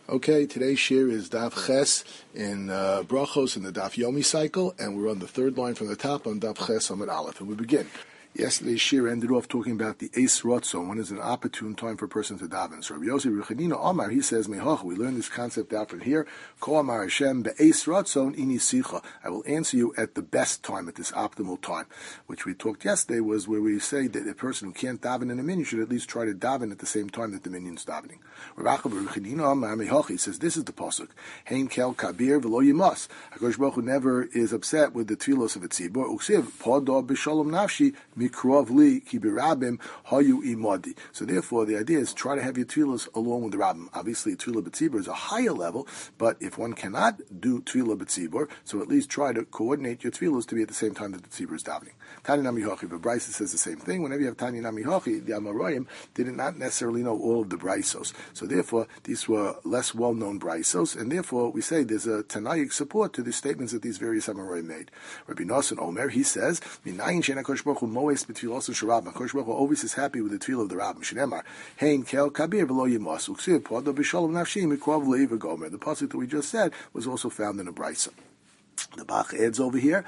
Okay, today's shir is Daf Ches in Brachos in the Daf Yomi cycle, and we're on the third line from the top on Daf Ches Amud Aleph, and we begin. Yesterday's shir ended off talking about the Eis Rotzon, when is an opportune time for a person to daven. So Rabbi Yossi Ruchanina Omar, he says, Mehoch, we learn this concept out from here, Ko Amar Hashem be'Eis Rotzon ini sicha. I will answer you at the best time, at this optimal time, which we talked yesterday was where we say that a person who can't daven in a minyan should at least try to daven at the same time that the minyan's davening. Rabbi Ruchanina Omar Mehoch, he says, this is the pasuk, Hein kel kabir v'lo yimas. HaKadosh Baruch Hu never is upset with the tefillos of a tzibur. Uksiv, podo b'shalom nafshi, mikrov li ki birabim hayu imadi. So therefore, the idea is try to have your tefillos along with the rabbim. Obviously, tefillah b'tzibur is a higher level, but if one cannot do tefillah b'tzibur, so at least try to coordinate your tefillos to be at the same time that the tzibur is davening. Tanya Nami Hochi, but Brisa says the same thing. Whenever you have Tanya Nami Hochi, the Amoraim did not necessarily know all of the Brisos. So therefore, these were less well-known Brisos, and therefore we say there's a Tanaic support to the statements that these various Amoraim made. Rabbi Nosson Omer, he says, Minayin Shena Kosh Baruch Hu Moes b'Tfilos Sharab. Kosh Baruch Hu always is happy with the tefillah of the Rabbim. Shneimar, Hein Kel Kabir V'Lo Yimas Uksiv Podo B'Shalom Nafshi Mikrav Le'iva Gomer. The pasuk that we just said was also found in a Brisa. The Bach adds over here,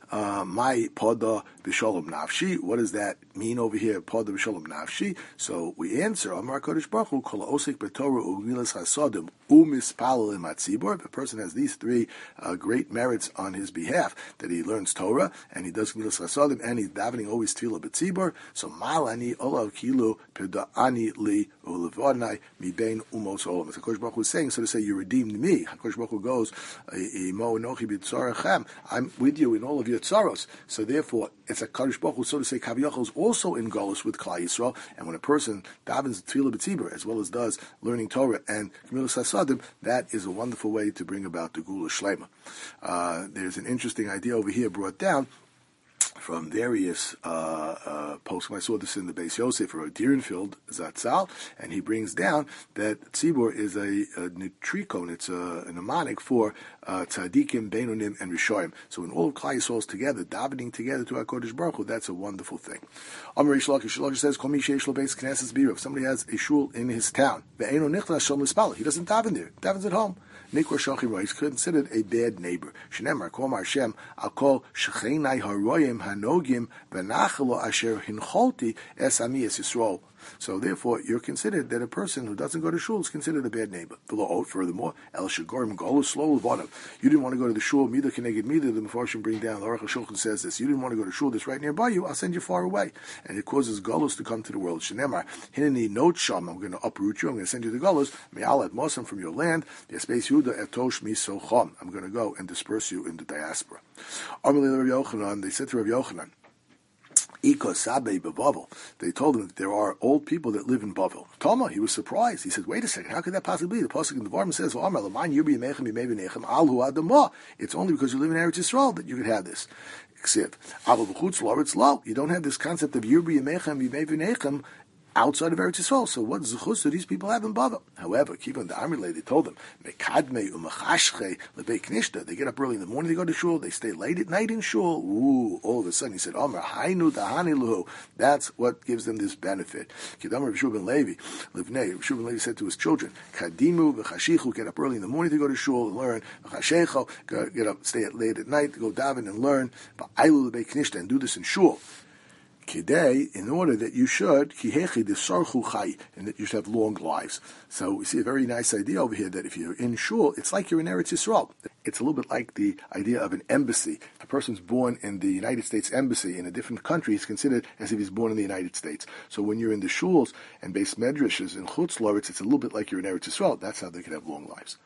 my poda b'shalom nafshi. What does that mean over here? Poda b'shalom nafshi. So we answer, Amar Kodesh Baruch Hu, kol osik b'torah u'gmilas hasodim u'mispalel imatzibor. If a person has these three great merits on his behalf, that he learns Torah, and he does gmilas hasodim, and he's davening always tefillah b'tzibor, so malani olav kilu peda'ani li u'levodnai mibein umos olam. As HaKadosh Baruch Hu is saying, so to say, you redeemed me. HaKadosh Baruch Hu goes, imo enochi b'tzor I'm with you in all of your tzaros. So therefore, it's a Kadosh Baruch Hu, so to say, Kaviyachol is also in Golus with Klal Yisrael. And when a person davens Tefillah B'tzibur, as well as does learning Torah and Gemilas Hasadim, that is a wonderful way to bring about the Gula Shlema. There's an interesting idea over here brought down from various posts. I saw this in the Beis Yosef or Dierenfield Zatzal, and he brings down that Tzibur is a nitricon, it's a mnemonic for Tzadikim, Beinonim, and Rishoyim. So in all of Klal Yisrael's together, davening together to HaKadosh Baruch Hu, that's a wonderful thing. Amar Reish Lakish says, Kol mi sheish lo beis knesses biro. If somebody has a shul in his town, ve'eino nichnas shom l'spal, he doesn't daven there, he davens at home. Nikor Shachim, he's considered a bad neighbor. Shneimar, Kol Mar Hashem, I'll call Shechenai Haroyim Hanogim V'nachalo Asher Hincholti Es Ami Es Yisrael. So therefore, you're considered that a person who doesn't go to shul is considered a bad neighbor. Furthermore, El Shagorim Golus Slow Levonim. You didn't want to go to the shul, Mida Keneged Mida, the Mefarshim bring down, the Aruch HaShulchan says this, you didn't want to go to shul that's right nearby you, I'll send you far away. And it causes Golus to come to the world. Shenemar, Hineni Not Sham, I'm going to uproot you, I'm going to send you to Golus, Me'al et Mosam from your land, Yespeis Yehuda etosh mi socham. I'm going to go and disperse you in the diaspora. They said to Rav Yochanan, they told him that there are old people that live in Bavel. Toma, he was surprised. He said, wait a second, how could that possibly be? The pasuk in the Varm says, it's only because you live in Eretz Yisrael that you could have this. Except, it's low. You don't have this concept of Yirbi Yemechem Yimei outside of Eretz Yisrael. So what zechus do these people have in Bavel? However, Kivan the Amrilay, they told them, Mekadme umachashche lebei knishta. They get up early in the morning, they go to shul, they stay late at night in shul. Ooh, all of a sudden he said, Omer, hainu dahani luhu. That's what gives them this benefit. Kidamar Reb Shua ben Levi, Livnei, Reb Shua ben Levi said to his children, Kadimu v'chashichu, get up early in the morning to go to shul and learn. V'chashecho, get up, stay late at night to go daven and learn. V'ailu lebei knishta, and do this in shul. Kidei, in order that you should, kihechi desarchu chai, and that you should have long lives. So we see a very nice idea over here that if you're in shul, it's like you're in Eretz Yisrael. It's a little bit like the idea of an embassy. If a person's born in the United States Embassy in a different country, he's considered as if he's born in the United States. So when you're in the shuls and base medrashes in Chutz La'aretz, it's a little bit like you're in Eretz Yisrael. That's how they can have long lives.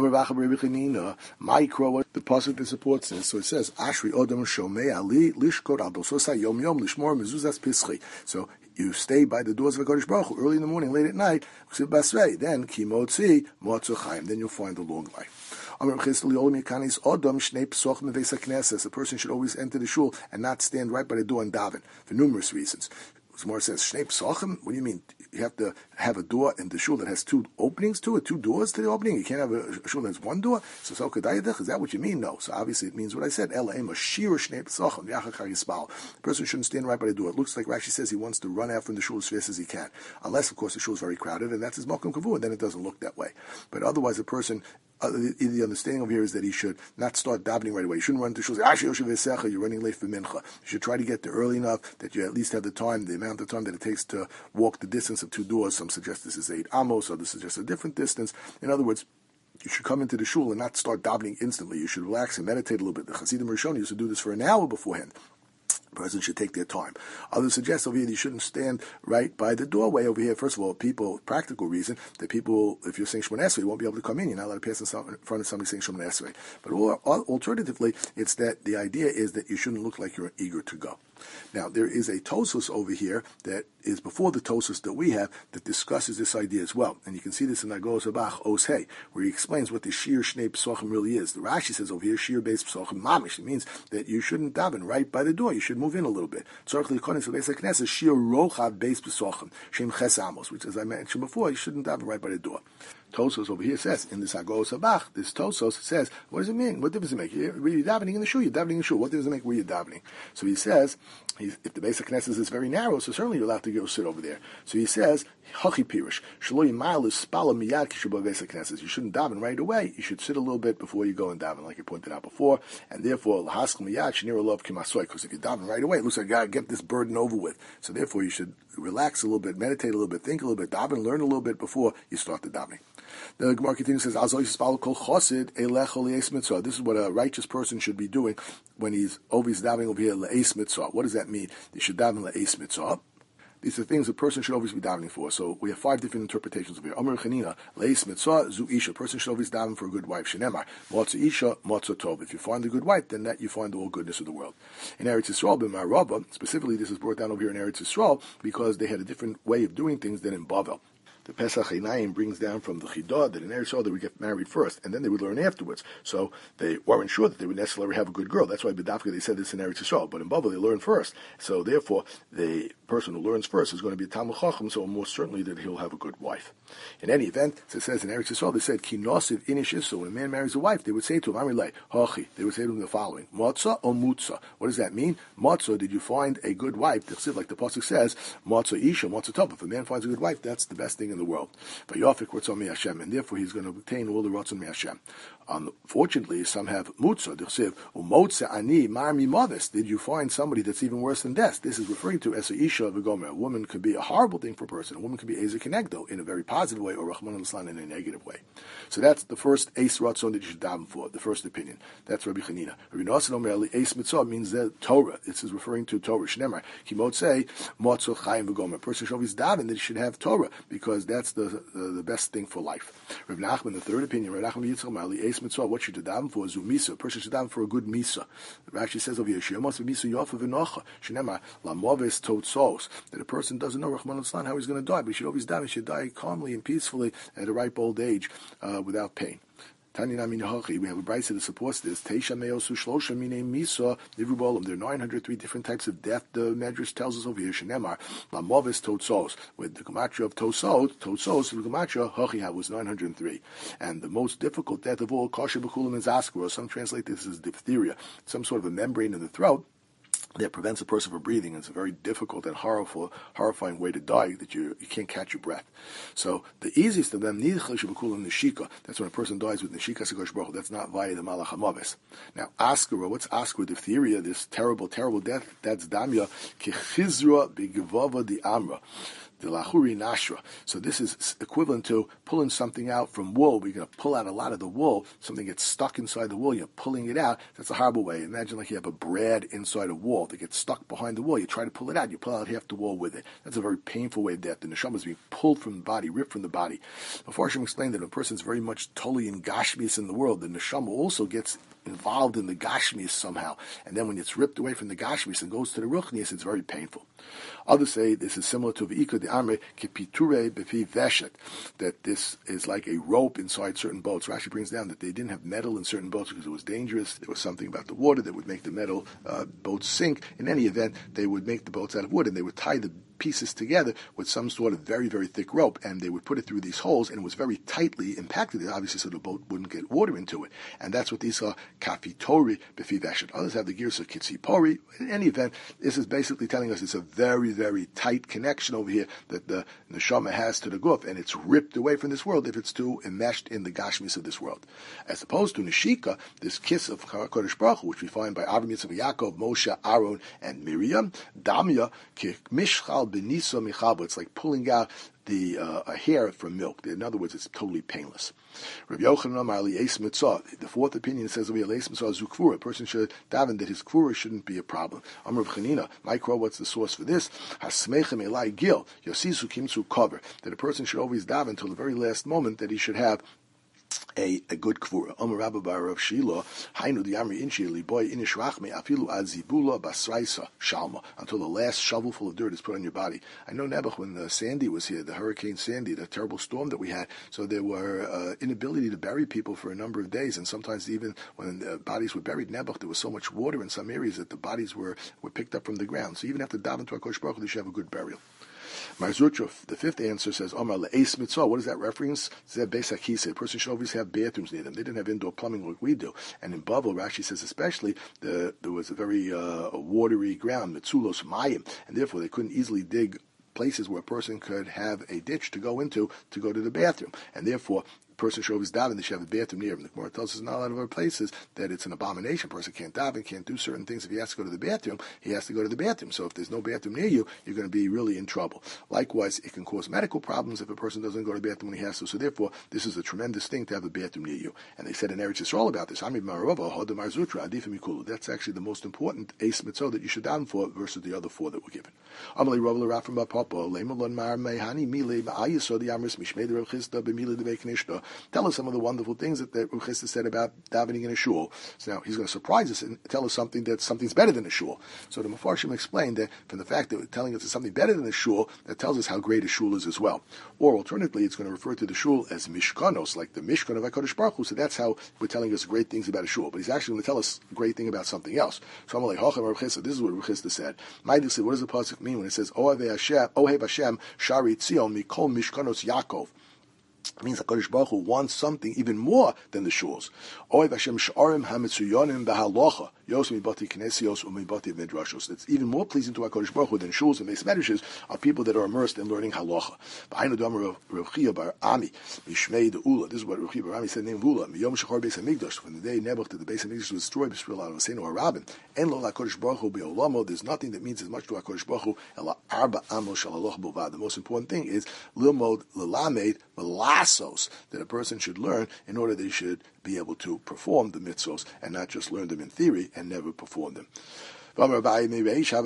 The pasuk that supports this, so it says, Ashri Odom Shomei Ali Lishkot Al Dososai Yom Yom Lishmor Mezuzas Pischi. So you stay by the doors of HaKadosh Baruch Hu early in the morning, late at night, then Kimotzi Motzu Chaim, then you'll find a long life. A person should always enter the shul and not stand right by the door and daven, for numerous reasons. Zmar says, Shnei Pesachim? What do you mean? You have to have a door in the shul that has two openings to it, two doors to the opening? You can't have a shul that has one door? So Kedayadich, is that what you mean? No. So obviously it means what I said. Elaim, a shir Shnei Pesachim, Yachachar Yisbal. The person shouldn't stand right by the door. It looks like Rashi says he wants to run out from the shul as fast as he can. Unless, of course, the shul is very crowded, and that's his Mokum Kavur, then it doesn't look that way. But otherwise, a person, the understanding over here is that he should not start davening right away. You shouldn't run to shul and say, you're running late for mincha. You should try to get there early enough that you at least have the time, the amount of time that it takes to walk the distance of two doors. Some suggest this is 8 amos, others suggest a different distance. In other words, you should come into the shul and not start davening instantly. You should relax and meditate a little bit. The Hasidim Rishon used to do this for an hour beforehand. The person should take their time. Others suggest over here that you shouldn't stand right by the doorway over here. First of all, people, practical reason, that people, if you're saying Shemon Esrei, you won't be able to come in. You're not allowed to pass in front of somebody saying Shemon Esrei. But alternatively, it's that the idea is that you shouldn't look like you're eager to go. Now, there is a Tosos over here that is before the Tosos that we have that discusses this idea as well. And you can see this in Agos Abach Os Hey, where he explains what the Shir Shnei Pesachim really is. The Rashi says over here, Shir Beis Pesachim Mamish. It means that you shouldn't daven right by the door. You should move in a little bit. Tzarech L'Konis L'Beis HaKnesses Shir Rochav Beis Pesachim Shem Ches Amos, which, as I mentioned before, you shouldn't daven right by the door. Tosos over here says, in this Agos Abach, this Tosos says, what does it mean? What difference does it make? You're davening in the shul, you're davening in the shul. What difference does it make where you're davening? So he says, if the Beis HaKnesses is very narrow, so certainly you're allowed to go sit over there. So he says, Hachi Pirish, Shelo Yimal Spala Miyad Kishuba Beis HaKnesses. You shouldn't daven right away. You should sit a little bit before you go and daven, like you pointed out before. And therefore, L'haskal Miyad Shnir Lov Kimasoy, because if you daven right away, it looks like I gotta get this burden over with. So therefore, you should relax a little bit, meditate a little bit, think a little bit, daven, learn a little bit before you start the davening. The Gemara continues says, this is what a righteous person should be doing when he's always davening over here, le'es mitzvah. What does that mean? They should daven le'es mitzvah. These are things a person should always be davening for. So we have 5 different interpretations of here. Amar Chanina, le'es mitzvah, zu isha. A person should always daven for a good wife. Shenemar, motza isha, motza tov. If you find a good wife, then that you find all goodness of the world. In Eretz Yisrael, b'Marava, specifically this is brought down over here in Eretz Yisrael because they had a different way of doing things than in Bavel. The Pesach Einayim brings down from the Chidah that in Eretz Yisrael they would get married first, and then they would learn afterwards. So they weren't sure that they would necessarily have a good girl. That's why B'dafka they said this in Eretz Yisrael. But in Bavel they learn first. So therefore, the person who learns first is going to be a Talmud Chacham, so more certainly that he'll have a good wife. In any event, as it says in Eretz Yisrael, they said, Ki nosiv inish. So when a man marries a wife, they would say to him, Amirlei, Hachi. They would say to him the following, Matzah or Mutza. What does that mean? Matzah, did you find a good wife? Like the Pasuk says, Matzah Isha, Matzah Tov. If a man finds a good wife, that's the best thing in the world. And therefore he's going to obtain all the Ratzon Hashem. Unfortunately, some have Mutza. Did you find somebody that's even worse than death? This is referring to as a Isha of a Gomer. A woman could be a horrible thing for a person. A woman could be Eza Kenegdo in a very positive way, or Rahman al-Islam in a negative way. So that's the first Ace Ratzon that you should daven for, the first opinion. That's Rabbi Chanina. Rabbi Nosson Omer Ace Mitzvah means that Torah. This is referring to Torah. Shnemar. Kimot say, Motzo Chaim v'Gomer. A person should always daven that he should have Torah, because that's the best thing for life. Rabbi Nachman, the third opinion, Rabbi Nachman Yitzchak Mali, Ace Mitzvah, what should you daven for? Zumisa. A person should daven for a good Misa. Rashi says over here, Shemos v'Misa Yofa v'Nocha. Shnemar, Lamoves Totzos. That a person doesn't know Rahman al-Islam how he's going to die, but he should always daven. He should die calmly and peacefully at a ripe old age, without pain. We have a brayso that supports this. There are 903 different types of death. The Medrash tells us over here. Shenemar lamoves totzos. With the gematria of totzos, the gematria hachi was 903. And the most difficult death of all, kasher b'kulam is askara. Some translate this as diphtheria, some sort of a membrane in the throat that prevents a person from breathing. It's a very difficult and horrifying way to die, that you can't catch your breath. So the easiest of them, nishika. That's when a person dies with nishika segosh baruch. That's not via the malach hamaves. Now askara, what's askara? Diphtheria, this terrible death. That's damya kichizra b'gevava di amra. The lahuri nashra. So this is equivalent to pulling something out from wool. We're going to pull out a lot of the wool. Something gets stuck inside the wool. You're pulling it out. That's a horrible way. Imagine like you have a brad inside a wall that gets stuck behind the wall. You try to pull it out. You pull out half the wall with it. That's a very painful way of death. The neshama is being pulled from the body, ripped from the body. Before Hashem explained that if a person is very much totally in gashmias in the world, the neshama also gets involved in the gashmias somehow. And then when it's ripped away from the gashmias and goes to the ruchnias, it's very painful. Others say this is similar to v'ika Amre Kipiture Befi Veshet, that this is like a rope inside certain boats. Rashi brings down that they didn't have metal in certain boats because it was dangerous. There was something about the water that would make the metal boats sink. In any event, they would make the boats out of wood, and they would tie the pieces together with some sort of very, very thick rope, and they would put it through these holes, and it was very tightly impacted, obviously, so the boat wouldn't get water into it. And that's what these are, kafitori b'fiveshet. Others have the gears of kitsipori. In any event, this is basically telling us it's a very, very tight connection over here that the neshama has to the guf, and it's ripped away from this world if it's too enmeshed in the gashmis of this world. As opposed to neshika, this kiss of HaKadosh Baruch Hu, which we find by Avram, Yitzchak, Yaakov, Moshe, Aaron, and Miriam, damya mishchal benisa michabo. It's like pulling out the a hair from milk. In other words, it's totally painless. Rabbi Yochanan Amar li eis mitzvah. The fourth opinion says over here, eis mitzvah zukfura. A person should daven that his kfura shouldn't be a problem. Amar Rav Chanina, Micro, what's the source for this? Hasmechem elai gil yosisu kimtzu cover. That a person should always daven until the very last moment that he should have a good kvura. Omer Rabba bar Rav Shilo, Hainu diamri inchi liboy inish rachme afilu azibula basraisa shalma, until the last shovelful of dirt is put on your body. I know Nebuch, when Sandy was here, the Hurricane Sandy, the terrible storm that we had, so there were inability to bury people for a number of days, and sometimes even when bodies were buried, Nebuch, there was so much water in some areas that the bodies were picked up from the ground. So even after daven to HaKadosh Baruch Hu, they should have a good burial. Marzutra, the fifth answer, says, Omar le'eis mitzvah. What is that reference? Zeb beis hakiseh. A person should always have bathrooms near them. They didn't have indoor plumbing like we do. And in Bavel, Rashi says especially, there was a very watery ground, mitzulos mayim, and therefore they couldn't easily dig places where a person could have a ditch to go into to go to the bathroom. And therefore, person should always daven, they should have a bathroom near him. The Gemara tells us in a lot of other places that it's an abomination. A person can't daven, can't do certain things. If he has to go to the bathroom, he has to go to the bathroom. So if there's no bathroom near you, you're going to be really in trouble. Likewise, it can cause medical problems if a person doesn't go to the bathroom when he has to. So therefore, this is a tremendous thing to have a bathroom near you. And they said in Eretz Yisrael about this, that's actually the most important eis mitzvah that you should daven for versus the other four that were given. Tell us some of the wonderful things that Rav Chisda said about davening in a shul. So now he's going to surprise us and tell us something's better than a shul. So the Mefarshim explained that from the fact that telling us it's something better than a shul, that tells us how great a shul is as well. Or alternatively, it's going to refer to the shul as mishkanos, like the mishkan of HaKadosh Baruch Hu. So that's how we're telling us great things about a shul. But he's actually going to tell us a great thing about something else. So I'm like, this is what Rav Chisda said. What does the pasuk mean when it says, Ohev Hashem, Shari Tzion, Mikol Mishkanos Yaakov? It means HaKadosh Baruch Hu wants something even more than the shuls. Ohev Hashem Sh'arim HaMetzuyonim B'Halacha Yos Mibati Knesios Umibati Midrashos. That's even more pleasing to HaKadosh Baruch Hu than shuls and beis medrashes are people that are immersed in learning halacha. B'Hainu D'Amar Rav Chia Bar Ami Mishmei De'ula. This is what Rav Chia Bar Ami said named Vula. Miyom Shechor Beis HaMikdash. From the day Nebuch that the Beis HaMikdash was destroyed, B'Shvil Al Hosseinu HaRabin. En Lo HaKadosh Baruch Hu Be'olamo. There's nothing that means as much to HaKadosh Baruch Hu Ela Arba Amos Shal Halacha Bovad. The most important thing is Lilmod Lelamed Melasos, that a person should learn in order that he should be able to perform the mitzvos and not just learn them in theory and never perform them. Originally,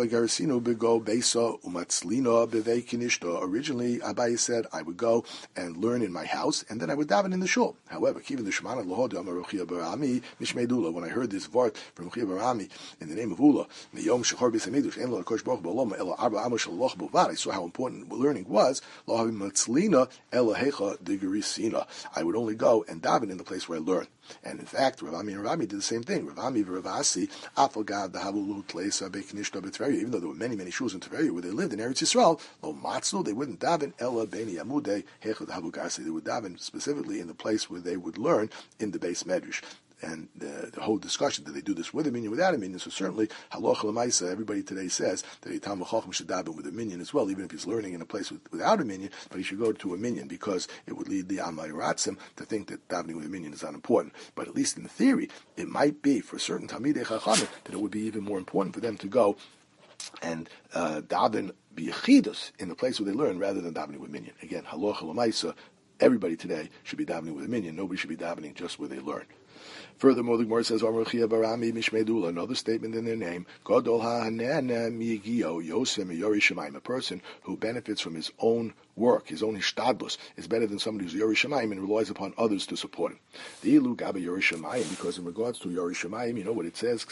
Abaye said, I would go and learn in my house, and then I would daven in the shul. However, when I heard this vart from Chia Barami in the name of Ula, I saw how important learning was. I would only go and daven in the place where I learn. And in fact, Rav Ami and Rami did the same thing. Rav Ami and Rav Asi, even though there were many, many shuls in Tveria where they lived in Eretz Yisrael, lo matzu, they wouldn't daven ela beni amudei hechad havu garsi. They would daven specifically in the place where they would learn in the beis medrash. And the whole discussion, did they do this with a minion, without a minion? So certainly, halacha l'maisa, everybody today says that a Talmid Chacham should daven with a minion as well, even if he's learning in a place without a minion, but he should go to a minion because it would lead the Amay Ratzim to think that davening with a minion is unimportant. But at least in theory, it might be for certain Talmidei Chachamim that it would be even more important for them to go and daven b'yechidus in the place where they learn rather than davening with minion. Again, halacha l'maisa, everybody today should be davening with a minion. Nobody should be davening just where they learn. Furthermore, the Gemara says, another statement in their name, a person who benefits from his own work, his own hishtadlus, is better than somebody who's Yori Shemayim and relies upon others to support him. Because in regards to Yori Shemayim, you know what it says,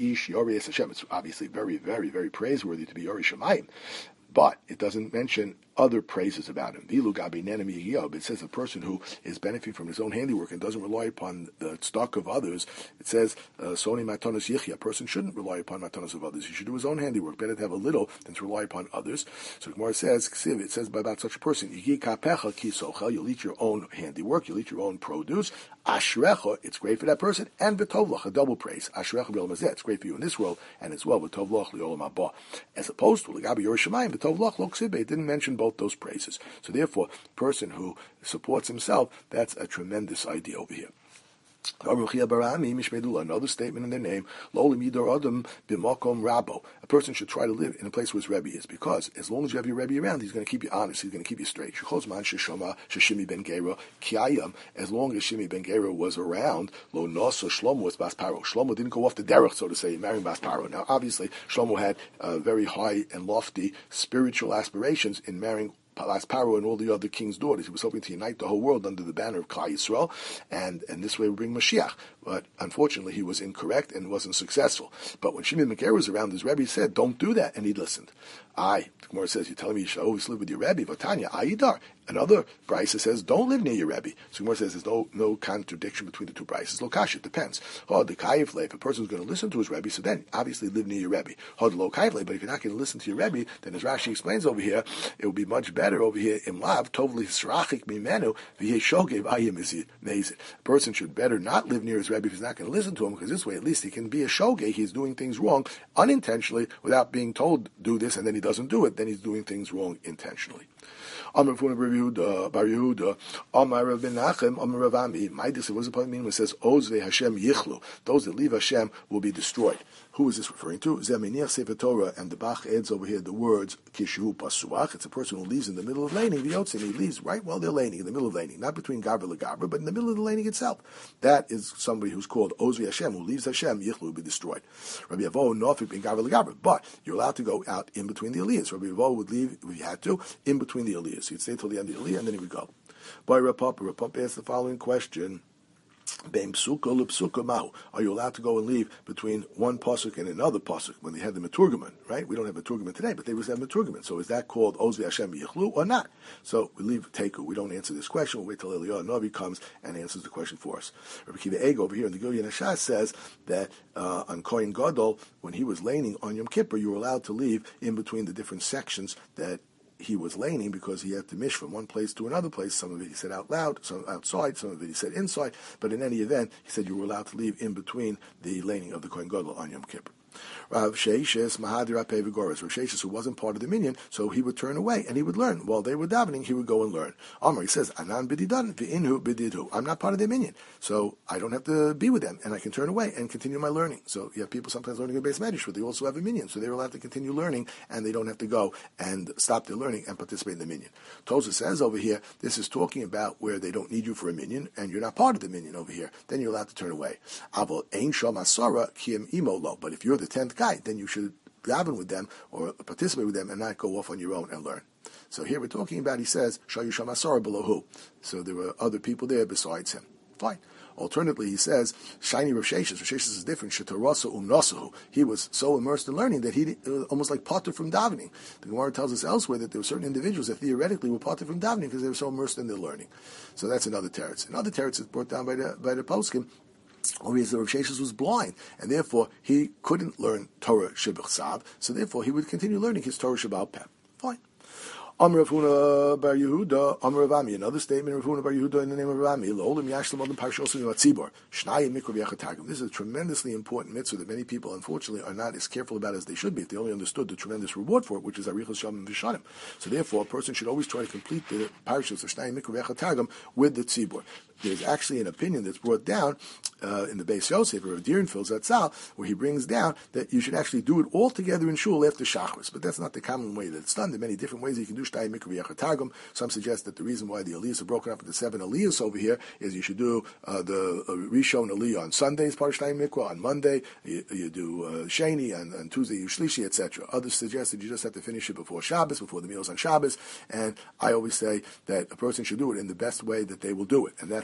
it's obviously very, very, very praiseworthy to be Yori Shemayim. But it doesn't mention other praises about him. It says a person who is benefiting from his own handiwork and doesn't rely upon the stock of others. It says, Soni matanos yichya. A person shouldn't rely upon matanos of others. He should do his own handiwork. Better to have a little than to rely upon others. So the Gemara says, it says about such a person, you'll eat your own handiwork, you'll eat your own produce. Ashrecha, it's great for that person, and v'tovlach, a double praise. Ashrecha b'olam hazeh, it's great for you in this world, and as well v'tovlach li'olam haba. As opposed to l'gabi Yerushalayim, v'tovlach lo ksibbe, it didn't mention both those praises. So therefore, the person who supports himself, that's a tremendous idea over here. Another statement in their name, a person should try to live in a place where his Rebbe is, because as long as you have your Rebbe around, he's going to keep you honest, he's going to keep you straight. As long as Shimi ben Gera was around, Shlomo was Bas Paro. Shlomo didn't go off the derech, so to say, marrying Bas Paro. Now, obviously, Shlomo had very high and lofty spiritual aspirations in marrying Bas Paro and all the other king's daughters. He was hoping to unite the whole world under the banner of Klal Yisrael, and this way would bring Mashiach. But unfortunately, he was incorrect and wasn't successful. But when Shimon ben Gera was around, his Rebbe said, "Don't do that," and he listened. The Gemara says, "You're telling me you should always live with your Rebbe?" Vatanya, Ayidar. Another Brisa says, "Don't live near your Rebbe." So Gemara says, "There's no contradiction between the two Brises. Lokash, it depends. The Kayifle, if a person's going to listen to his Rebbe, so then obviously live near your Rebbe. The Lo Kayifle, but if you're not going to listen to your Rebbe, then as Rashi explains over here, it would be much better over here in Lav Tovli Srachik Mimenu V'Yeshogev Ayim Mezid. A person should better not live near his Rebbe if he's not going to listen to him, because this way at least he can be a shogeg. He's doing things wrong unintentionally without being told do this, and then he doesn't do it. Then he's doing things wrong intentionally. Amar Bar Yehuda, Amar Rav Menachem, Amar Rav Ami. Ma'idus, what does the mean when it says Ozve Hashem Yichlu? Those that leave Hashem will be destroyed. Who is this referring to? Zeminiach Sefer Torah, and the Bach adds over here the words Kishu Pasuach. It's a person who leaves in the middle of laning. V'yotzim, he leaves right while they're laning, in the middle of laning, not between Gabra and Gabra, but in the middle of the laning itself. That is somebody who's called Ozve Hashem, who leaves Hashem. Yichlu will be destroyed. Rabbi Avo Nofik ben Gabra Gabra, but you're allowed to go out in between the Aliyahs. Rabbi Avo would leave if he had to in between the Aliyahs. So he'd stay till the end of the Aliyah, and then he would go. By Rapapa asked the following question. Are you allowed to go and leave between one pasuk and another pasuk when they had the Meturgaman, right? We don't have Meturgaman today, but they was have Meturgaman. So is that called Ozvi Hashem Yichlu or not? So we leave Teku. We don't answer this question. We'll wait till Eliyahu Navi comes and answers the question for us. Rabbi Kiva Ego over here in the Gilyon Hashas says that on Kohen Gadol, when he was laning on Yom Kippur, you were allowed to leave in between the different sections that he was laning, because he had to mish from one place to another place. Some of it he said out loud, some outside, some of it he said inside. But in any event, he said you were allowed to leave in between the laning of the Kohen Gadol on Yom Kippur. Rav Sheishes Mahadir Apei V'Goras. Rav Sheishes, who wasn't part of the minyan, so he would turn away and he would learn. While they were davening, he would go and learn. Amar, he says, Anan bididan v'inhu bididhu. I'm not part of the minyan, so I don't have to be with them, and I can turn away and continue my learning. So you have people sometimes learning a base medrash, but they also have a minyan, so they're allowed to continue learning, and they don't have to go and stop their learning and participate in the minyan. Tosa says over here, this is talking about where they don't need you for a minyan, and you're not part of the minyan over here. Then you're allowed to turn away. Avol ein shom asara kiem imo lo. But if you're the 10th guy, then you should daven with them or participate with them and not go off on your own and learn. So here we're talking about, he says, Shayu Sham Asara below who? So there were other people there besides him. Fine. Alternatively, he says, Shiny Rav Sheshes. Rav Sheshes is different. Shetarasa umnasahu. He was so immersed in learning that he was almost like potter from davening. The Gemara tells us elsewhere that there were certain individuals that theoretically were potter from davening because they were so immersed in their learning. So that's another teretz. Another teretz is brought down by the poskim. Obviously, Rav Sheshes was blind, and therefore he couldn't learn Torah Shebechsav, so therefore he would continue learning his Torah Shebal Peh. Fine. Amr Rav Huna Bar Yehuda, Amr Rav Ami. Another statement of Rav Huna Bar Yehuda in the name of Rav Ami. L'olim yashlam adam parshos v'yatzibor. Shnayim mikra v'yachatagim. This is a tremendously important mitzvah that many people, unfortunately, are not as careful about as they should be if they only understood the tremendous reward for it, which is arichos shalom v'shanim. So therefore, a person should always try to complete the parshos of Shnayim mikra v'yachatagim with the tzibor. There's actually an opinion that's brought down in the Beis Yosef or Dierenfeld Zatzal, where he brings down that you should actually do it all together in shul after Shachris. But that's not the common way that it's done. There are many different ways you can do Shtayim Mikra V'Yachatagim. Some suggest that the reason why the Aliyahs are broken up into 7 Aliyahs over here is you should do the Rishon Aliyah on Sundays, part of Shtayim Mikra, on Monday, you do Sheni, and Tuesday you Shlishi, etc. Others suggest that you just have to finish it before Shabbos, before the meals on Shabbos, and I always say that a person should do it in the best way that they will do it, and that's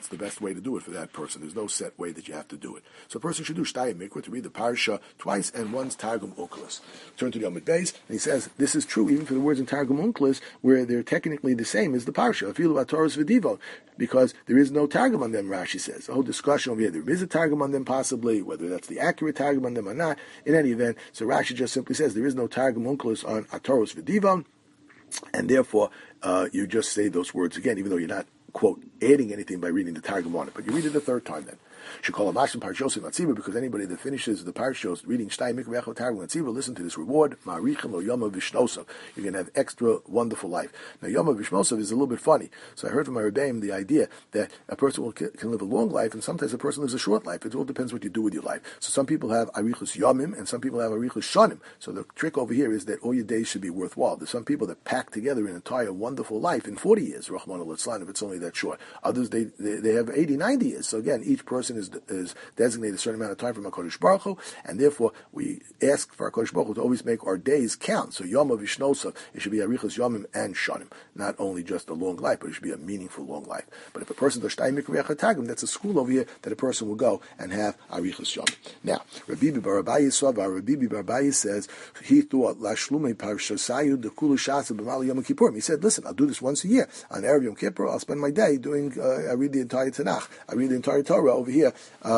that's the best way to do it for that person. There's no set way that you have to do it. So a person should do Shtayim Mikra, to read the Parsha twice, and once Targum Onkelos. Turn to the Amud Beis, and he says, this is true even for the words in Targum Onkelos, where they're technically the same as the Parsha, Afilu Torahs V'Divon, because there is no Targum on them, Rashi says. The whole discussion over here, there is a Targum on them possibly, whether that's the accurate Targum on them or not, in any event, so Rashi just simply says there is no Targum Onkelos on Torahs V'Divon, and therefore you just say those words again, even though you're not, quote, adding anything by reading the Targum on it, but you read it the third time then. Should call a mashim parshos and latziva, because anybody that finishes the parshos reading Shtayim Mikra V'Echad Targum Latziva, listen to this reward, ma'arichim lo yoma v'shnosav. You're going to have extra wonderful life. Now yoma v'shnosav is a little bit funny. So I heard from my Rebbeim the idea that a person can live a long life, and sometimes a person lives a short life. It all depends what you do with your life. So some people have arichus yomim, and some people have arichus shanim. So the trick over here is that all your days should be worthwhile. There's some people that pack together an entire wonderful life in 40 years, Rahman al-Islam, if it's only that short. Others, they have 80, 90 years. So again, each person is designate a certain amount of time from HaKadosh Baruch Hu, and therefore we ask for HaKadosh Baruch Hu to always make our days count. So Yom Vishnosa, it should be Arichas Yomim and Shanim, not only just a long life, but it should be a meaningful long life. But if a person does Shtayim Mikra V'Echad Targum, that's a school over here that a person will go and have Arichas Yomim. Now, Rabbi Bar Abaye says he thought Lashlume Parshasayu Dekulu Shasa B'Mali Yom Kippurim. He said, listen, I'll do this once a year on Erev Yom Kippur. I'll spend my day doing. I read the entire Tanakh. I read the entire Torah over here.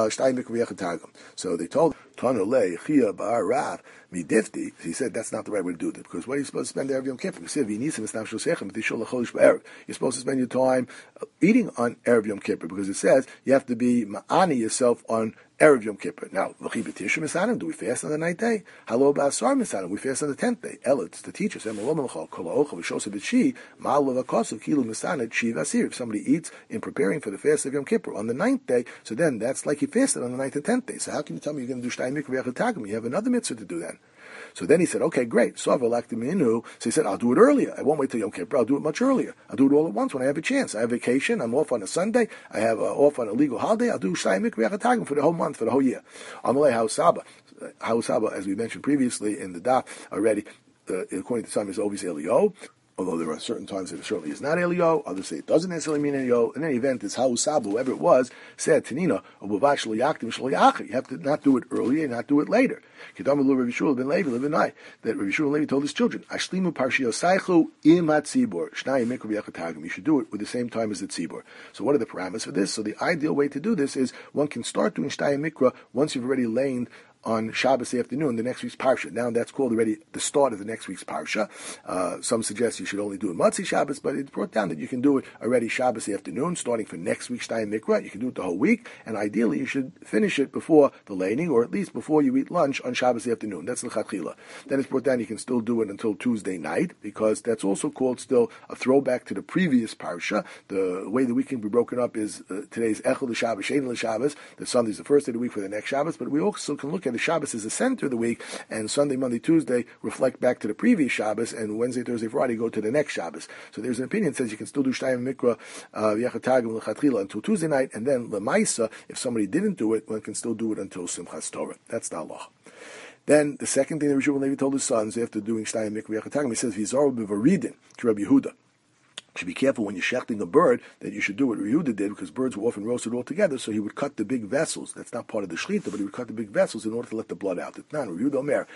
So they told Tanulei Chia Bar Rav Midifti. He said that's not the right way to do it, because what are you supposed to spend Erev Yom Kippur? He said you're supposed to spend your time eating on Erev Yom Kippur, because it says you have to be ma'ani yourself on Erev Yom Kippur. Now, do we fast on the 9th day? Halo ba'asar misanim, we fast on the 10th day. It's the teachers. If somebody eats in preparing for the fast of Yom Kippur on the 9th day, so then that's like he fasted on the 9th and 10th day. So how can you tell me you're going to do Shtayim Mikra V'Echad Targum? You have another mitzvah to do then. So then he said, okay, great. So he said, I'll do it earlier. I won't wait till Yom Kippur. I'll do it much earlier. I'll do it all at once when I have a chance. I have vacation. I'm off on a Sunday. I have off on a legal holiday. I'll do Shtayim Mikra V'Echad Targum for the whole month, for the whole year. Amalei Hausaba, as we mentioned previously in the daf already, according to some, is always Elio. Although there are certain times that it certainly is not Elio, others say it doesn't necessarily mean Elio. In any event, it's Hausabu, whoever it was, said, Tanina, you have to not do it earlier and not do it later. That Rabbi Shmuel ben Levi told his children, Ashlimu Parshiyosaichu im hatzibor, Shnayim Mikra V'Echad Targum. You should do it with the same time as the tzibor. So what are the parameters for this? So the ideal way to do this is one can start doing Shnayim Mikra once you've already lain on Shabbos afternoon, the next week's Parsha. Now that's called already the start of the next week's Parsha. Some suggest you should only do it Matzi Shabbos, but it's brought down that you can do it already Shabbos afternoon, starting for next week's Shtayim Mikra. You can do it the whole week, and ideally you should finish it before the laning, or at least before you eat lunch on Shabbos afternoon. That's l'chatchila. Then it's brought down you can still do it until Tuesday night, because that's also called still a throwback to the previous Parsha. The way the week can be broken up is today's Echel L'Shabbos, Shein L'Shabbos. The Sunday's the first day of the week for the next Shabbos, but we also can look at the Shabbos as the center of the week, and Sunday, Monday, Tuesday reflect back to the previous Shabbos, and Wednesday, Thursday, Friday go to the next Shabbos. So there's an opinion that says you can still do Shtayim Mikra V'Echad Targum L'Chatchila until Tuesday night, and then L'Maisa, if somebody didn't do it, one can still do it until Simchas Torah. That's the halacha. Then the second thing that Rabbi Shmuel ben Levi told his sons after doing Shtayim Mikra V'Echad Targum, he says V'Zaru B'Varidin to Rabbi Yehuda. You should be careful when you're shechting a bird that you should do what Yehuda did, because birds were often roasted all together, so he would cut the big vessels. That's not part of the shlita, but he would cut the big vessels in order to let the blood out. It's not Yehuda Omer.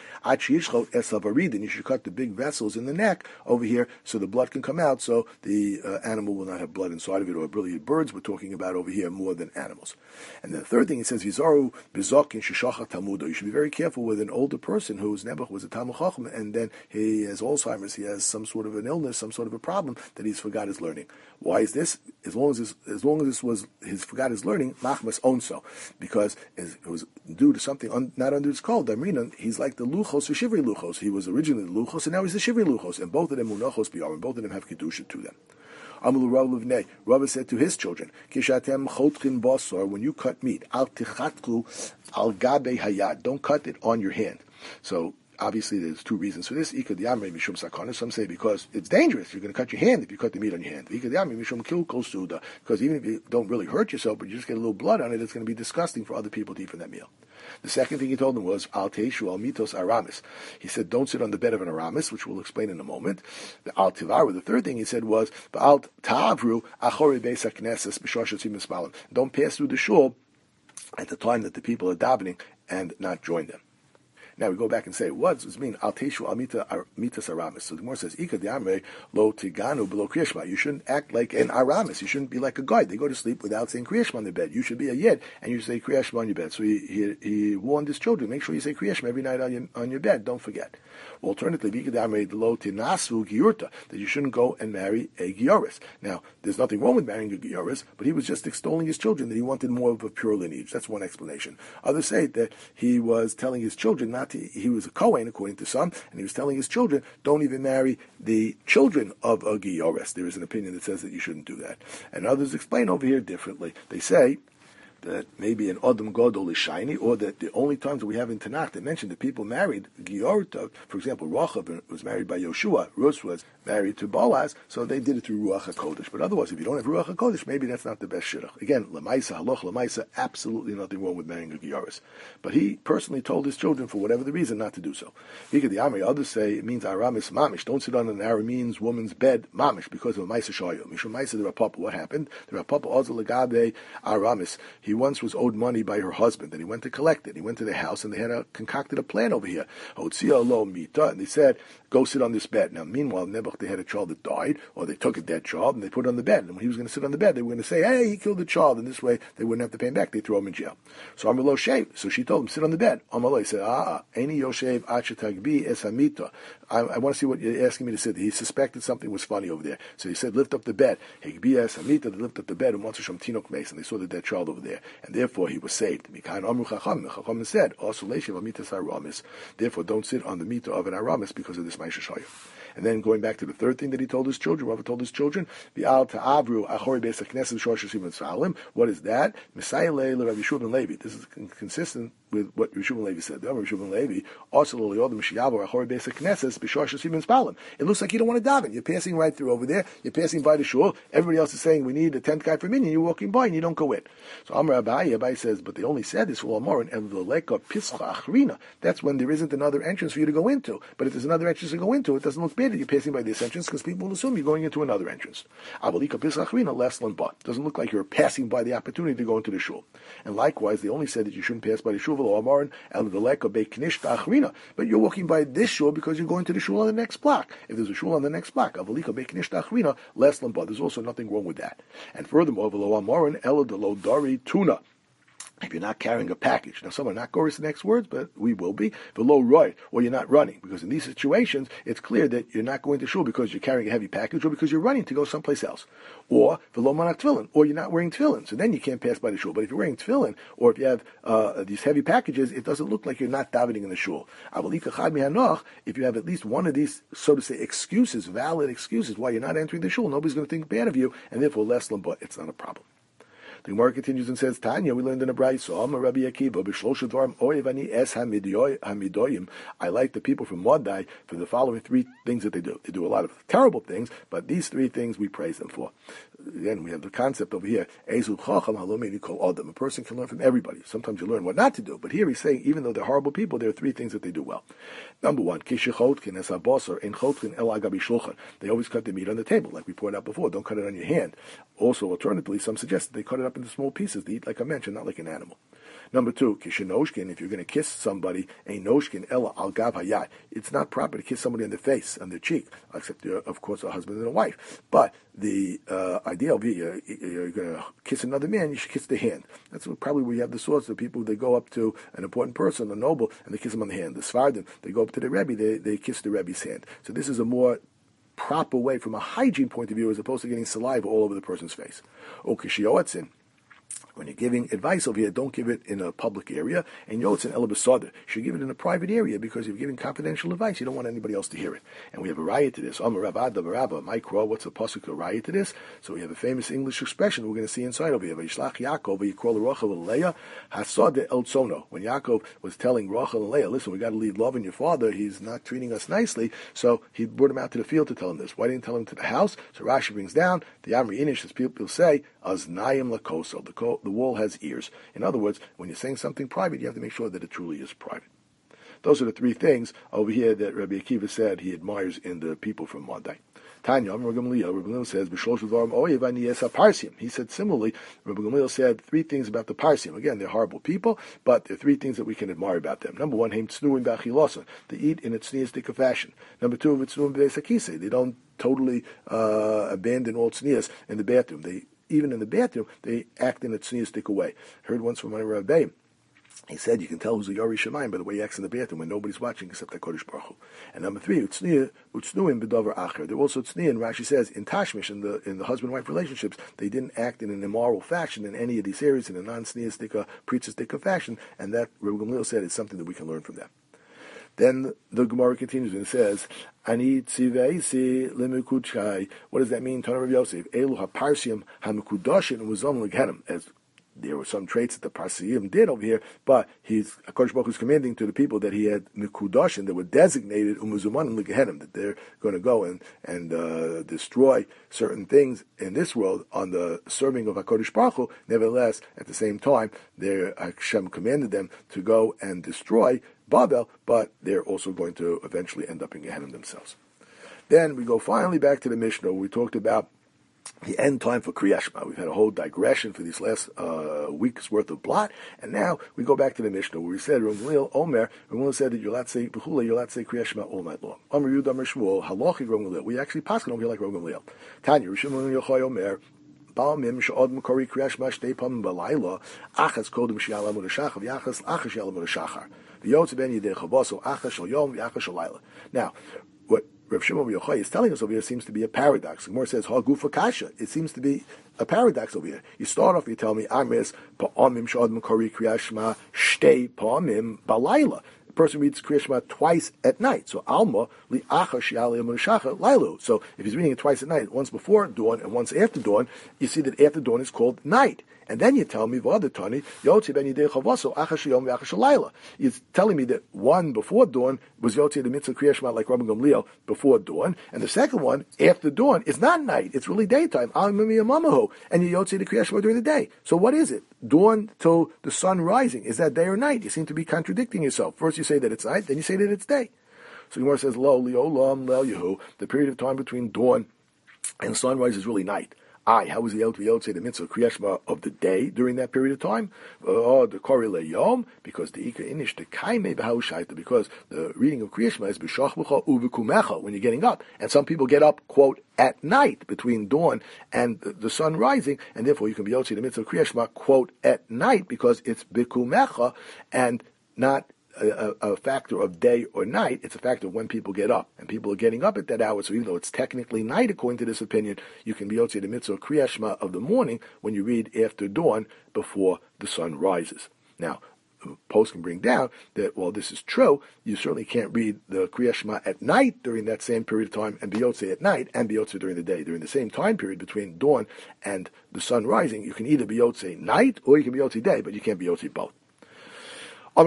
You should cut the big vessels in the neck over here so the blood can come out, so the animal will not have blood inside of it, or brilliant birds we're talking about over here more than animals. And the third thing, it says, Vizaru Bizokin Shishachat Talmudo. You should be very careful with an older person whose Nebuch was a Talmud Chacham, and then he has Alzheimer's, he has some sort of an illness, some sort of a problem that he's forgot his learning. Why is this? As long as this was his forgot his learning, machmas onso, because it was due to something not under his call. Damrina, he's like the luchos or shivri luchos. He was originally the luchos, and now he's the shivri luchos, and both of them munachos biyar, and both of them have kedusha to them. Amul Rav Levnei, Rav said to his children, Kishatem chotchin basar, when you cut meat, al tichatku al gabe hayad, don't cut it on your hand. So obviously there's two reasons for this. Ikad Yamre Mishum Sakana. Some say because it's dangerous. You're going to cut your hand if you cut the meat on your hand. Ikad Yamre Mishum Kil Kol Suda. Because even if you don't really hurt yourself, but you just get a little blood on it, it's going to be disgusting for other people to eat from that meal. The second thing he told them was, Al Teishu Al Mitos Aramis. He said, don't sit on the bed of an Aramis, which we'll explain in a moment. The Al Tivaru, the third thing he said was, Al Ta'avru Achori Beis HaKnesses B'shor Shetzim Mispalim. Don't pass through the shul at the time that the people are davening and not join them. Now we go back and say, what does it mean? Al Teishu Al Mitas Aramis. So the Gemara says, Ika Diamre Lo Tiganu Below Kriyashma. You shouldn't act like an Aramis. You shouldn't be like a guy. They go to sleep without saying Kriyashma on their bed. You should be a Yid, and you say Kriyashma on your bed. So he warned his children, make sure you say Kriyashma every night on your bed. Don't forget. Alternatively, Ika Diamre Lo Tinasu Giurta, that you shouldn't go and marry a Gioris. Now, there's nothing wrong with marrying a Gioris, but he was just extolling his children, that he wanted more of a pure lineage. That's one explanation. Others say that he was telling his children not to, he was a Kohen, according to some, and he was telling his children, don't even marry the children of a Giores. There is an opinion that says that you shouldn't do that. And others explain over here differently. They say that maybe an Adam Gadol is shiny, or that the only times that we have in Tanakh that mention that people married Giorta, for example, Rachab was married by Yoshua, Rus was married to Boaz, so they did it through Ruach HaKodesh. But otherwise, if you don't have Ruach HaKodesh, maybe that's not the best shidduch. Again, Lamaisa, Haloch Lamaisa, absolutely nothing wrong with marrying a Gioris. But he personally told his children, for whatever the reason, not to do so. Vika the Amri, others say it means Aramis Mamish. Don't sit on an Aramean's woman's bed, Mamish, because of a Maisa Shoyo. Mishum Maisa the Rapapa. What happened? The Rapapa Ozel Lagabe Aramis. He once was owed money by her husband, and he went to collect it. He went to the house, and they had concocted a plan over here. Hotzia lo mita, and they said, go sit on this bed. Now, meanwhile, Nebuch, they had a child that died, or they took a dead child, and they put it on the bed. And when he was going to sit on the bed, they were going to say, hey, he killed the child, and this way they wouldn't have to pay him back. They throw him in jail. So Amar lo shev. So she told him, sit on the bed. Amar lo, he said, Eni yoshev achetagbi es hamita. I want to see what you're asking me to sit. He suspected something was funny over there. So he said, lift up the bed. Higbi es hamita, they lifted up the bed, and once Hashem tinok mace, and they saw the dead child over there. And therefore he was saved. Chacham said, also leishav amitas aramis. Therefore, don't sit on the mita of an aramis because of this ma'aseh shayah. And then going back to the third thing that he told his children, Rava told his children, what is that? Messiah Rabbi Yeshua ben Levi. This is consistent with what Yeshua ben Levi said. Yeshua ben Levi, it looks like you don't want to daven. You're passing right through over there. You're passing by the shul. Everybody else is saying, we need a 10th guy for minyan. You're walking by and you don't go in. So Amar Abai says, but they only said this for Amar and Evleleka Pischa Achrina. That's when there isn't another entrance for you to go into. But if there's another entrance to go into, it doesn't look bad that you're passing by this entrance because people will assume you're going into another entrance. Abalika Pischa Achrina, less than but. Doesn't look like you're passing by the opportunity to go into the shul. And likewise, they only said that you shouldn't pass by the shul but you're walking by this shul because you're going to the shul on the next block. If there's a shul on the next block, less than but. There's also nothing wrong with that. And furthermore, tuna. If you're not carrying a package. Now, some are not going to the next words, but we will be. Below roy, or you're not running. Because in these situations, it's clear that you're not going to shul because you're carrying a heavy package or because you're running to go someplace else. Or below manak tefillin, or you're not wearing tefillin. So then you can't pass by the shul. But if you're wearing tefillin, or if you have these heavy packages, it doesn't look like you're not davening in the shul. If you have at least one of these, so to say, excuses, valid excuses why you're not entering the shul, nobody's going to think bad of you, and therefore less than but it's not a problem. The Gemara continues and says, Tanya, we learned in a brayso, Amar Rabbi Akiva, b'shlosha dvarim oivani es hamidoyim. I like the people from Wadai for the following three things that they do. They do a lot of terrible things, but these three things we praise them for. Again, we have the concept over here, Ezu chacham halomeni kol adam. A person can learn from everybody. Sometimes you learn what not to do, but here he's saying, even though they're horrible people, there are three things that they do well. Number one, kishechotkin es habosar en chotkin el agabi shulchan. They always cut the meat on the table, like we pointed out before. Don't cut it on your hand. Also, alternatively, some suggest that they cut it up into small pieces to eat like I mentioned, not like an animal. Number two, kishenoshkin, if you're going to kiss somebody, a noshkin ella al gav hayat. It's not proper to kiss somebody on the face, on the cheek, except, of course, a husband and a wife. But the idea of you're going to kiss another man, you should kiss the hand. That's probably where you have the source of people, they go up to an important person, a noble, and they kiss him on the hand. The Sfardim, they go up to the Rebbe, they kiss the Rebbe's hand. So this is a more proper way from a hygiene point of view as opposed to getting saliva all over the person's face. O kishioatzin. When you're giving advice over here, don't give it in a public area. And it's an elabasada. You should give it in a private area because you're giving confidential advice. You don't want anybody else to hear it. And we have a riot to this. Amar Rabba Barabba, Micro, what's the pasuk a riot to this? So we have a famous English expression we're going to see inside over here. Vayishlach Yaakov, Yikol Rachel and Leah, Hasada El Tzono. When Yaakov was telling Rachel and Leah, listen, we got to lead love in your father. He's not treating us nicely. So he brought him out to the field to tell him this. Why didn't he tell him to the house? So Rashi brings down the Amri Inish, as people say, Aznayim Lakoso. The wall has ears. In other words, when you're saying something private, you have to make sure that it truly is private. Those are the three things over here that Rabbi Akiva said he admires in the people from Monday. Tanya, Rabbi Gamliel says, he said similarly, Rabbi Gamliel said three things about the Parsim. Again, they're horrible people, but there are three things that we can admire about them. Number one, they eat in a tzniistic fashion. Number two, they don't totally abandon all tznias in the bathroom. Even in the bathroom, they act in a tzniistic way. I heard once from one of Rabbi, he said you can tell who's a Yari Shemayim by the way he acts in the bathroom when nobody's watching except HaKadosh Baruch Hu. And number three, utznuim b'davar acher. They're also tzniim, Rashi says, in Tashmish, in the husband-wife relationships, they didn't act in an immoral fashion in any of these areas, in a non-tzniistic, preachistic fashion, and that, Rabbi Gamliel said, is something that we can learn from them. Then the Gemara continues and says, Ani tziveisi lemikudshai. What does that mean? Tana Rav Yosef. Elu haparsiim hamikudashin uzom legenim. As there were some traits that the Parsiim did over here, but HaKadosh Baruch Hu is commanding to the people that he had mikudashin that were designated umuzumanim legehenim, that they're going to go and destroy certain things in this world on the serving of HaKadosh Baruch Hu. Nevertheless, at the same time, Hashem commanded them to go and destroy Babel, but they're also going to eventually end up in Gehenna themselves. Then we go finally back to the Mishnah. We talked about the end time for Kriyat Shema. We've had a whole digression for these last week's worth of blot, and now we go back to the Mishnah where we said, Ramulil said that you're allowed to say Kriyat Shema all night long. Amar Yud Amar Shmuel, Halachi Ramulil. We actually pass it over here like Ramulil. Tanya, Rishon Yochai Omer, Ba'amim she'od Makori Kriyat Shema shtei pamim b'layla, achas kodem she'al amud ha'shachar, v'achas achas she'al amud ha'shachar. V'yotze ben yidei chavaso, achas shel yom, v'achas shel layla. Now, what Rav Shimon Yochai is telling us over here seems to be a paradox. The Gemara says, Ha gufa kasha. It seems to be a paradox over here. You start off, you tell me, Amris, Pa'amim she'od Makori Kriyat Shema shtei pamim b'layla. Person reads Kriyat Shema twice at night. So Alma li'achar she'al amud ha'shachar laylu. So if he's reading it twice at night, once before dawn and once after dawn, you see that after dawn is called night. And then you tell me, Yotzi ben Yidei Chavaso, Achas Yom V'Achas Shalayla. You're telling me that one before dawn was Yotzi the Mitzvah Kriyat Shema like Rabbi Gamliel before dawn, and the second one after dawn is not night; it's really daytime. And you Yotzi the Kriyat Shema during the day. So what is it? Dawn till the sun rising, is that day or night? You seem to be contradicting yourself. First you say that it's night, then you say that it's day. So Gemara says, Lo Liolam Lel Yehu. The period of time between dawn and sunrise is really night. How was he able to say the mitzvah Kriyat Shema of the day during that period of time? The Kori Yom, because the Ika Inish, the Kaime B'Haushaita, because the reading of Kriyat Shema is B'Shach B'Cha Uvekumecha, when you're getting up. And some people get up, quote, at night, between dawn and the sun rising, and therefore you can be able to say the mitzvah Kriyat Shema, quote, at night, because it's B'Kumecha, and not a factor of day or night. It's a factor of when people get up, and people are getting up at that hour. So even though it's technically night, according to this opinion, you can be able to say the mitzvah Kriyat Shema of the morning when you read after dawn before the sun rises. Now, Post can bring down that while this is true, you certainly can't read the Kriyat Shema at night during that same period of time and be Yotze at night and be Yotze during the day. During the same time period between dawn and the sun rising, you can either be Yotze night or you can be Yotze day, but you can't be Yotze both. We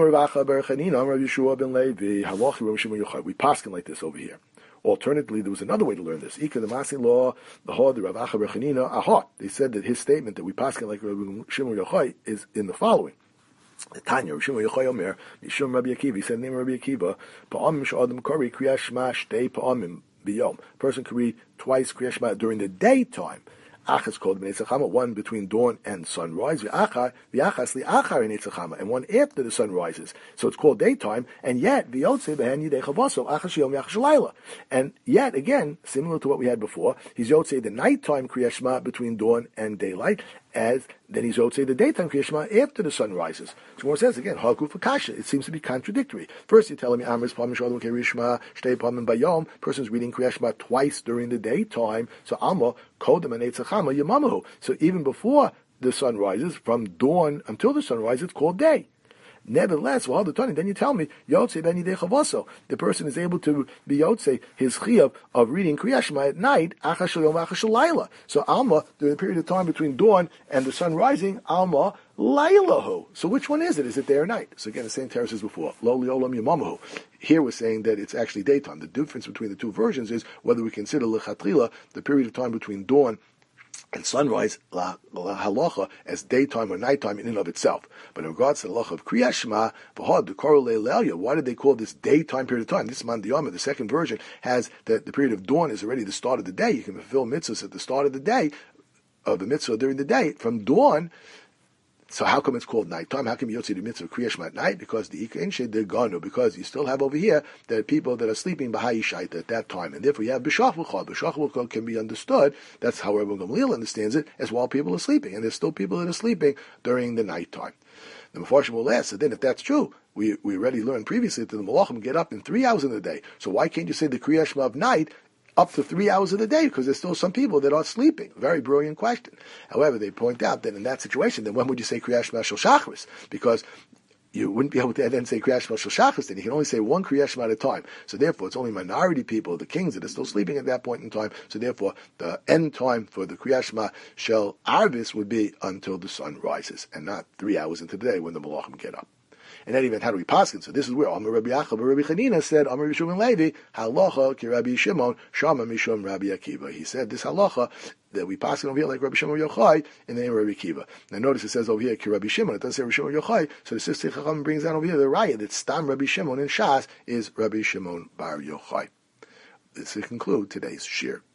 paskin like this over here. Alternatively, there was another way to learn this. Ika the Masin law, the Hod, the Rav Acha bar Chanina, aha. They said that his statement that we paskin like Rabbi Shimon Yochai is in the following. The Tanya, Rabbi Shimon Yochai Omer, Mishum Rabbi Akiva, he said the name of Rabbi Akiva, Pa'amim she'adam kori Kriyat Shema shtei pa'amim b'yom. Person can read twice Kriyat Shema during the daytime. Achas called B'nei one between dawn and sunrise, v'achas li'achar in Eitzachama, and one after the sun rises. So it's called daytime, and yet v'yotze b'hen yidei chavaso achas yom v'achas shalayla. And yet again, similar to what we had before, he's yotze the nighttime Kriyat Shema between dawn and daylight, as then he's yotze the daytime Kriyat Shema after the sun rises. So more says again, haku for kasha. It seems to be contradictory. First you're telling me Amris pamim shalom kerishma shtei pamim bayom. Person's reading Kriyat Shema twice during the daytime. So Amma kodem and Eitzachama yamamahu. So even before the sun rises, from dawn until the sun rises, it's called day. Nevertheless, while the Tani, then you tell me, Yotze ben Yidei Chavaso, the person is able to be Yotze, his chiyuv of reading Kriyat Shema at night, Achas Shel Yom Achas Shel Laila. So Alma, during the period of time between dawn and the sun rising, Alma Lailahu. So which one is it? Is it day or night? So again, the same terrace as before. Lo Liolam Yamamahu. Here we're saying that it's actually daytime. The difference between the two versions is whether we consider Lechatchila, the period of time between dawn and sunrise, la halacha, as daytime or nighttime in and of itself. But in regards to the halacha of Kriyat Shema, v'had b'karo le'lelia, why did they call this daytime period of time? This Mandiyama, the second version, has that the period of dawn is already the start of the day. You can fulfill mitzvahs at the start of the day, of the mitzvah during the day. From dawn, so how come it's called nighttime? How come you don't see the mitzvah of Kriyat Shema at night? Because the Ika Inshe, they're gone. Because you still have over here the people that are sleeping B'hai Shaita at that time. And therefore you have B'shach L'chol. B'shach L'chol can be understood, that's how Rabbi Gamliel understands it, as while people are sleeping. And there's still people that are sleeping during the nighttime. The Mefarshim will ask, so then if that's true, we already learned previously that the Malachim get up in 3 hours in the day. So why can't you say the Kriyat Shema of night up to 3 hours of the day, because there's still some people that are sleeping? Very brilliant question. However, they point out that in that situation, then when would you say Kriyat Shema Shel Shachris? Because you wouldn't be able to then say Kriyat Shema Shel Shachris, then you can only say one Kriyat Shema at a time. So therefore, it's only minority people, the kings, that are still sleeping at that point in time. So therefore, the end time for the Kriyat Shema Shel Arvis would be until the sun rises, and not 3 hours into the day when the Malachim get up. In any event, how do we paskin? So this is where Amar Rabbi Achab or Rabbi Chanina said, Amar Rabbi Shimon Levi, halacha ki Rabbi Shimon, shama mishum Rabbi Akiva. He said this halacha that we paskin over here like Rabbi Shimon Yochai in the name of Rabbi Akiva. Now notice it says over here ki Rabbi Shimon. It doesn't say Rabbi Shimon Yochai. So the Sister Chacham brings down over here the raya that Stam Rabbi Shimon in Shas is Rabbi Shimon Bar Yochai. This will conclude today's shir.